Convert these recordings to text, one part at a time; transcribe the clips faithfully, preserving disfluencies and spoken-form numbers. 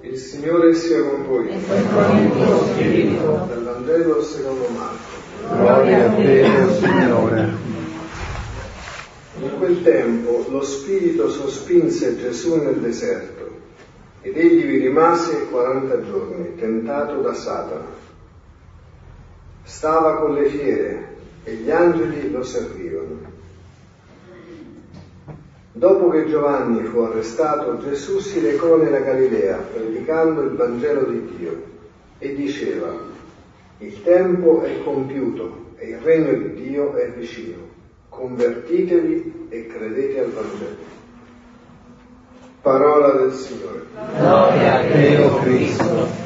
Il Signore sia con voi. E con il tuo spirito. Dal Vangelo secondo Marco. Gloria a te, Signore. In quel tempo lo Spirito sospinse Gesù nel deserto ed egli vi rimase quaranta giorni, tentato da Satana. Stava con le fiere e gli angeli lo servivano. Dopo che Giovanni fu arrestato, Gesù si recò nella Galilea, predicando il Vangelo di Dio, e diceva: il tempo è compiuto e il regno di Dio è vicino. Convertitevi e credete al Vangelo. Parola del Signore. Gloria a te, o Cristo.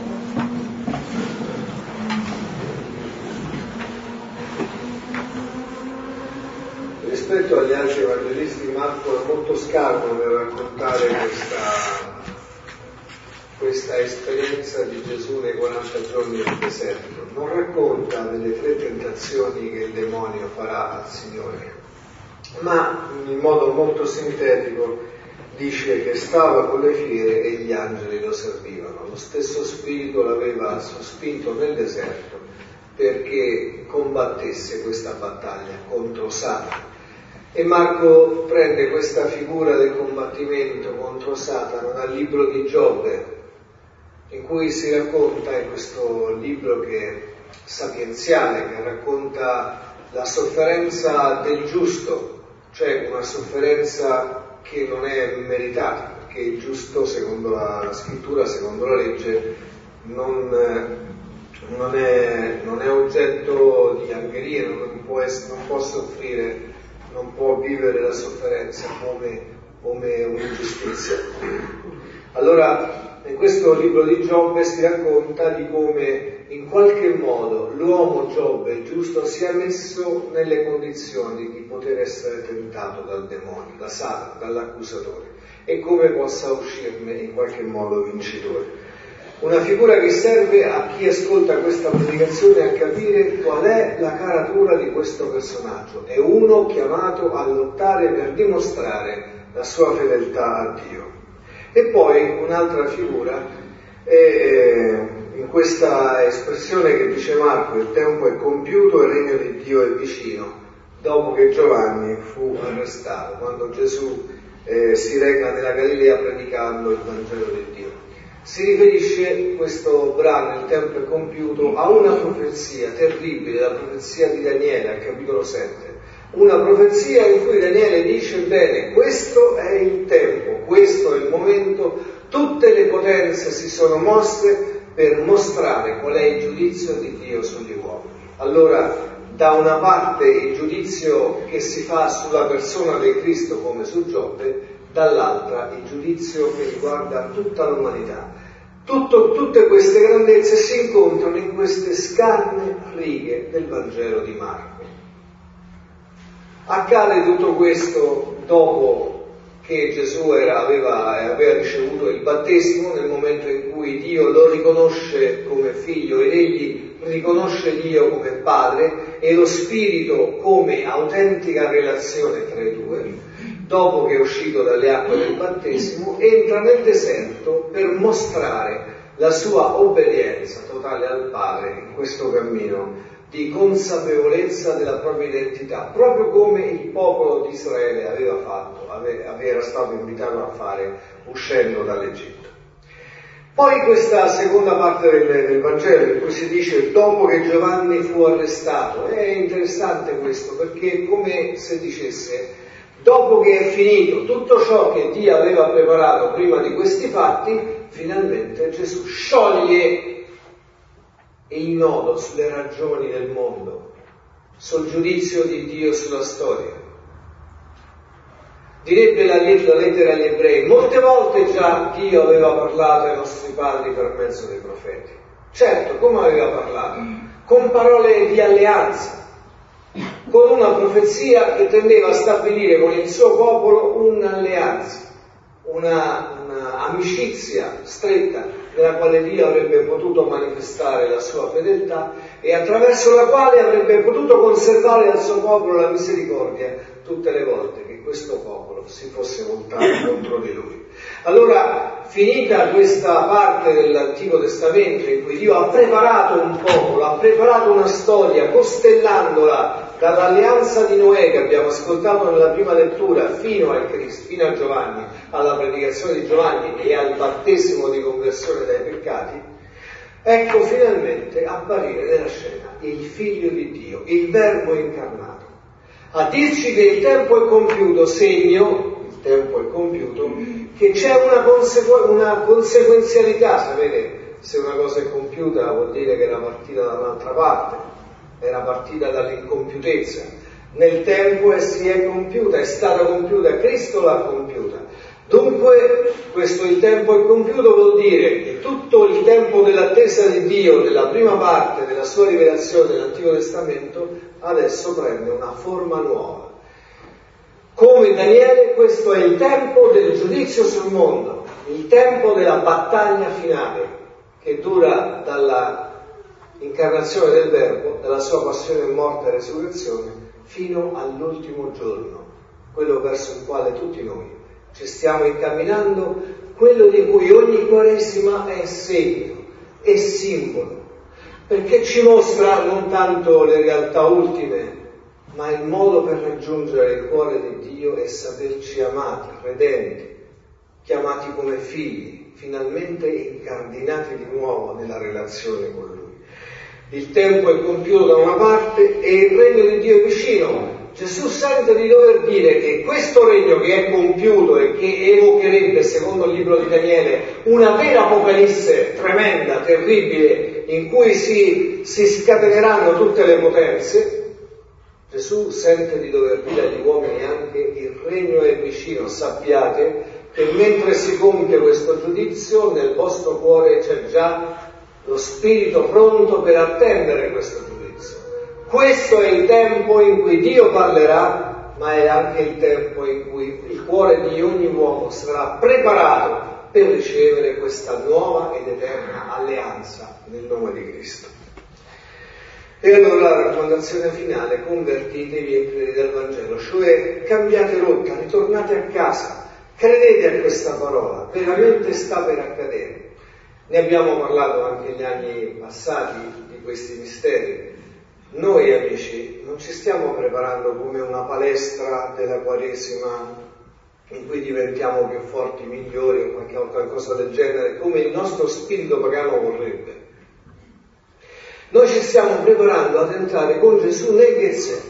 Rispetto agli altri evangelisti, Marco è molto scarno nel raccontare questa, questa esperienza di Gesù nei quaranta giorni del deserto. Non racconta delle tre tentazioni che il demonio farà al Signore, ma in modo molto sintetico dice che stava con le fiere e gli angeli lo servivano. Lo stesso spirito l'aveva sospinto nel deserto perché combattesse questa battaglia contro Satana. E Marco prende questa figura del combattimento contro Satana dal libro di Giobbe, in cui si racconta, in questo libro che è sapienziale, che racconta la sofferenza del giusto, cioè una sofferenza che non è meritata, perché il giusto, secondo la, la scrittura, secondo la legge, non, non, è, non è oggetto di angherie, non può, essere, non può soffrire, non può vivere la sofferenza come, come un'ingiustizia. Allora, in questo libro di Giobbe si racconta di come in qualche modo l'uomo Giobbe giusto si è messo nelle condizioni di poter essere tentato dal demonio, da Satana, dall'accusatore, e come possa uscirne in qualche modo vincitore. Una figura che serve a chi ascolta questa predicazione a capire qual è la caratura di questo personaggio. È uno chiamato a lottare per dimostrare la sua fedeltà a Dio. E poi un'altra figura è in questa espressione che dice Marco: il tempo è compiuto e il regno di Dio è vicino, dopo che Giovanni fu arrestato, quando Gesù eh, si reca nella Galilea predicando il Vangelo di Dio. Si riferisce questo brano, il tempo è compiuto, a una profezia terribile, la profezia di Daniele, al capitolo sette. Una profezia in cui Daniele dice: bene, questo è il tempo, questo è il momento, tutte le potenze si sono mosse per mostrare qual è il giudizio di Dio sugli uomini. Allora, da una parte il giudizio che si fa sulla persona del Cristo come su Giobbe, dall'altra il giudizio che riguarda tutta l'umanità. Tutto, tutte queste grandezze si incontrano in queste scarne righe del Vangelo di Marco. Accade tutto questo dopo che Gesù era, aveva, aveva ricevuto il battesimo, nel momento in cui Dio lo riconosce come figlio ed egli riconosce Dio come padre e lo Spirito come autentica relazione tra i due. Dopo che è uscito dalle acque del battesimo, entra nel deserto per mostrare la sua obbedienza totale al Padre in questo cammino di consapevolezza della propria identità, proprio come il popolo di Israele aveva fatto, aveva, era stato invitato a fare uscendo dall'Egitto. Poi questa seconda parte del, del Vangelo, in cui si dice dopo che Giovanni fu arrestato, è interessante questo, perché è come se dicesse: dopo che è finito tutto ciò che Dio aveva preparato prima di questi fatti, finalmente Gesù scioglie il nodo sulle ragioni del mondo, sul giudizio di Dio sulla storia. Direbbe la, la lettera agli ebrei: molte volte già Dio aveva parlato ai nostri padri per mezzo dei profeti. Certo, come aveva parlato? Con parole di alleanza, con una profezia che tendeva a stabilire con il suo popolo un'alleanza, una, una amicizia stretta nella quale Dio avrebbe potuto manifestare la sua fedeltà e attraverso la quale avrebbe potuto conservare al suo popolo la misericordia tutte le volte che che questo popolo si fosse voltato contro di lui. Allora, finita questa parte dell'Antico Testamento in cui Dio ha preparato un popolo, ha preparato una storia, costellandola dall'alleanza di Noè che abbiamo ascoltato nella prima lettura fino a Cristo, fino a Giovanni, alla predicazione di Giovanni e al battesimo di conversione dai peccati, ecco finalmente apparire nella scena il Figlio di Dio, il Verbo incarnato, a dirci che il tempo è compiuto, segno, il tempo è compiuto, che c'è una, consegu- una conseguenzialità, sapete, se una cosa è compiuta vuol dire che era partita da un'altra parte, era partita dall'incompiutezza, nel tempo e si è compiuta, è stata compiuta, Cristo l'ha compiuta. Dunque, questo il tempo è compiuto vuol dire che tutto il tempo dell'attesa di Dio, della prima parte della sua rivelazione dell'Antico Testamento, adesso prende una forma nuova. Come Daniele, questo è il tempo del giudizio sul mondo, il tempo della battaglia finale, che dura dalla incarnazione del Verbo, dalla sua passione, morte e resurrezione, fino all'ultimo giorno, quello verso il quale tutti noi ci stiamo incamminando, quello di cui ogni Quaresima è segno, è simbolo, perché ci mostra non tanto le realtà ultime, ma il modo per raggiungere il cuore di Dio e saperci amati, redenti, chiamati come figli, finalmente incardinati di nuovo nella relazione con Lui. Il tempo è compiuto da una parte e il regno di Dio è vicino. Gesù sente di dover dire che questo regno che è compiuto e che evocherebbe, secondo il libro di Daniele, una vera apocalisse tremenda, terribile, in cui si, si scateneranno tutte le potenze, Gesù sente di dover dire agli uomini anche il regno è vicino, sappiate che mentre si compie questo giudizio nel vostro cuore c'è già lo spirito pronto per attendere questo giudizio. Questo è il tempo in cui Dio parlerà, ma è anche il tempo in cui il cuore di ogni uomo sarà preparato per ricevere questa nuova ed eterna alleanza nel nome di Cristo. E allora la raccomandazione finale: convertitevi e credete al Vangelo, cioè cambiate rotta, ritornate a casa, credete a questa parola, veramente sta per accadere. Ne abbiamo parlato anche negli anni passati di questi misteri. Noi amici non ci stiamo preparando come una palestra della Quaresima in cui diventiamo più forti, migliori o qualche, qualcosa del genere, come il nostro spirito pagano vorrebbe. Noi ci stiamo preparando ad entrare con Gesù nel Getsemani,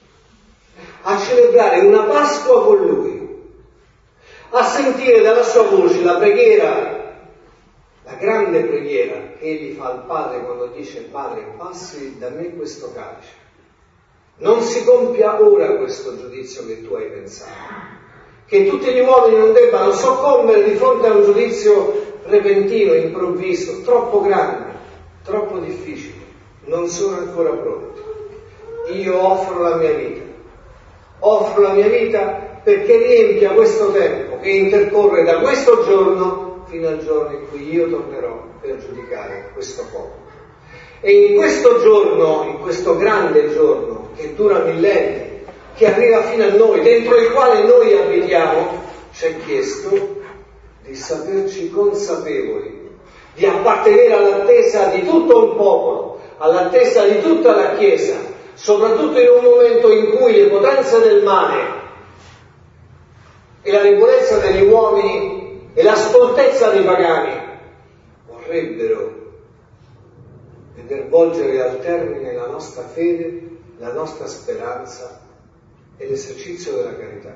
a celebrare una Pasqua con Lui, a sentire dalla sua voce la preghiera, la grande preghiera che Egli fa al Padre quando dice: Padre, passi da me questo calice. Non si compia ora questo giudizio che tu hai pensato, che tutti gli uomini non debbano soccombere di fronte a un giudizio repentino, improvviso, troppo grande, troppo difficile. Non sono ancora pronti. Io offro la mia vita, offro la mia vita perché riempia questo tempo che intercorre da questo giorno fino al giorno in cui io tornerò per giudicare questo popolo. E in questo giorno, in questo grande giorno che dura millenni, che arriva fino a noi, dentro il quale noi abitiamo, ci è chiesto di saperci consapevoli, di appartenere all'attesa di tutto un popolo, all'attesa di tutta la Chiesa, soprattutto in un momento in cui le potenze del male e la debolezza degli uomini e la stoltezza dei pagani vorrebbero veder volgere al termine la nostra fede, la nostra speranza e l'esercizio della carità.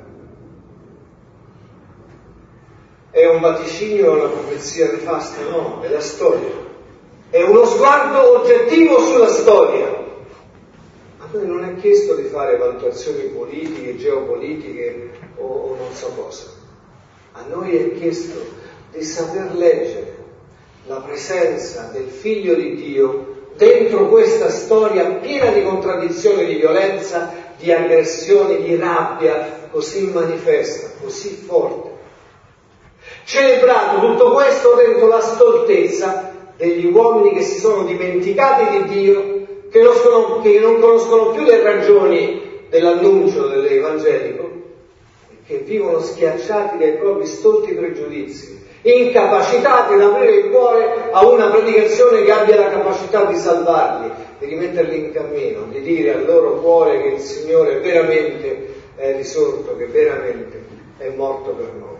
È un vaticinio o una profezia nefasta? No, è la storia. È uno sguardo oggettivo sulla storia. A noi non è chiesto di fare valutazioni politiche, geopolitiche o, o non so cosa. A noi è chiesto di saper leggere la presenza del Figlio di Dio dentro questa storia piena di contraddizioni, di violenza, di aggressioni, di rabbia così manifesta, così forte. Celebrato tutto questo dentro la stoltezza degli uomini che si sono dimenticati di Dio, che non, sono, che non conoscono più le ragioni dell'annuncio dell'Evangelico che vivono schiacciati dai propri stolti pregiudizi, incapacitati ad aprire il cuore a una predicazione che abbia la capacità di salvarli, di rimetterli in cammino, di dire al loro cuore che il Signore veramente è risorto, che veramente è morto per noi.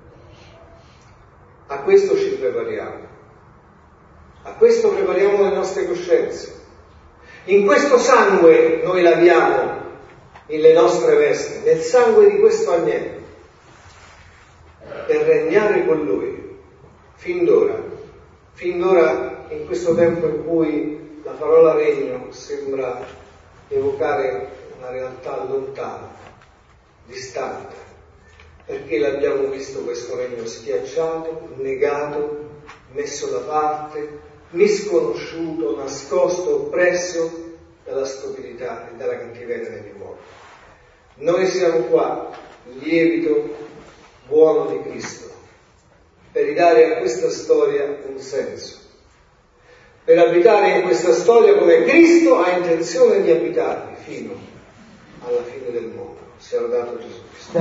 A questo ci prepariamo, a questo prepariamo le nostre coscienze. In questo sangue noi laviamo le nostre vesti, nel sangue di questo agnello, per regnare con Lui, fin d'ora, fin d'ora in questo tempo in cui la parola regno sembra evocare una realtà lontana, distante, perché l'abbiamo visto questo regno schiacciato, negato, messo da parte, misconosciuto, nascosto, oppresso dalla stupidità e dalla cattiveria degli uomini. Noi siamo qua, lievito buono di Cristo, per ridare a questa storia un senso, per abitare in questa storia come Cristo ha intenzione di abitarvi fino alla fine del mondo. Sia lodato Gesù Cristo.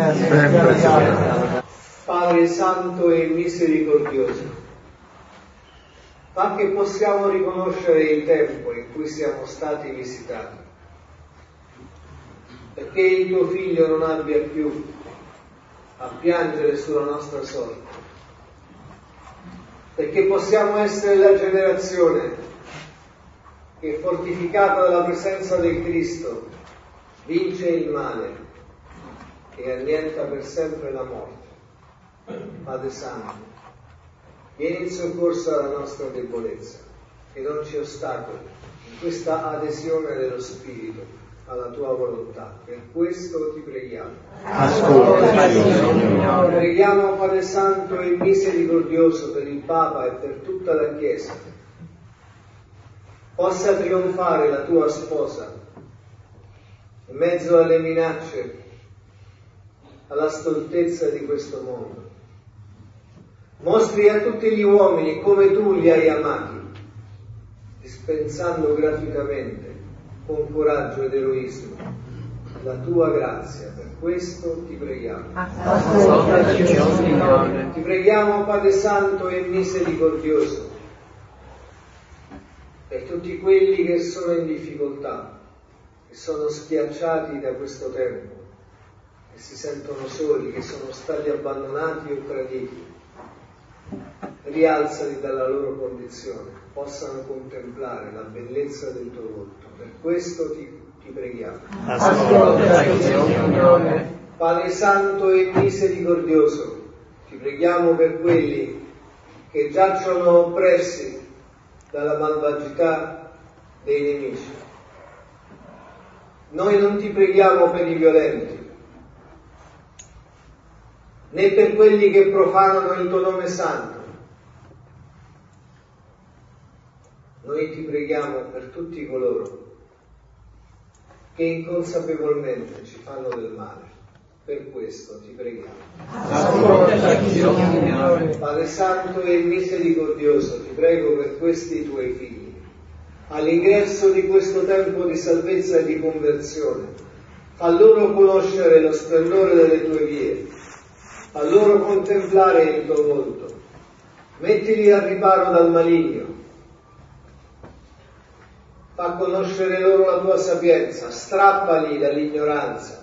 Padre Santo e Misericordioso, ma che possiamo riconoscere il tempo in cui siamo stati visitati, perché il tuo Figlio non abbia più a piangere sulla nostra sorte, perché possiamo essere la generazione che, fortificata dalla presenza del Cristo, vince il male e annienta per sempre la morte. Padre Santo, vieni in soccorso alla nostra debolezza e non ci ostacoli in questa adesione dello Spirito alla tua volontà. Per questo ti preghiamo. Ascolta, Signore. Preghiamo, Padre Santo e Misericordioso, per il Papa e per tutta la Chiesa. Possa trionfare la tua sposa in mezzo alle minacce, alla stoltezza di questo mondo. Mostri a tutti gli uomini come tu li hai amati, dispensando gratuitamente, con coraggio ed eroismo, la tua grazia. Per questo ti preghiamo. Ascoltaci, Signore. Ti preghiamo, Padre Santo e Misericordioso, per tutti quelli che sono in difficoltà, che sono schiacciati da questo tempo, che si sentono soli, che sono stati abbandonati o traditi. Rialzali dalla loro condizione, possano contemplare la bellezza del tuo volto. Per questo ti, ti preghiamo. Ascoltaci, Signore. Padre Santo e Misericordioso, ti preghiamo per quelli che giacciono oppressi dalla malvagità dei nemici. Noi non ti preghiamo per i violenti, né per quelli che profanano il tuo nome santo. Noi ti preghiamo per tutti coloro che inconsapevolmente ci fanno del male. Per questo ti preghiamo. Ascoltaci, Signore. Padre Santo e Misericordioso, ti prego per questi tuoi figli, all'ingresso di questo tempo di salvezza e di conversione, fa loro conoscere lo splendore delle tue vie, fa loro contemplare il tuo volto, mettili al riparo dal maligno, fa conoscere loro la tua sapienza, strappali dall'ignoranza,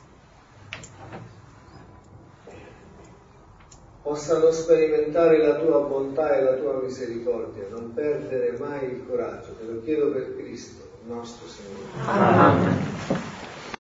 possano sperimentare la tua bontà e la tua misericordia, non perdere mai il coraggio. Te lo chiedo per Cristo, nostro Signore. Amen.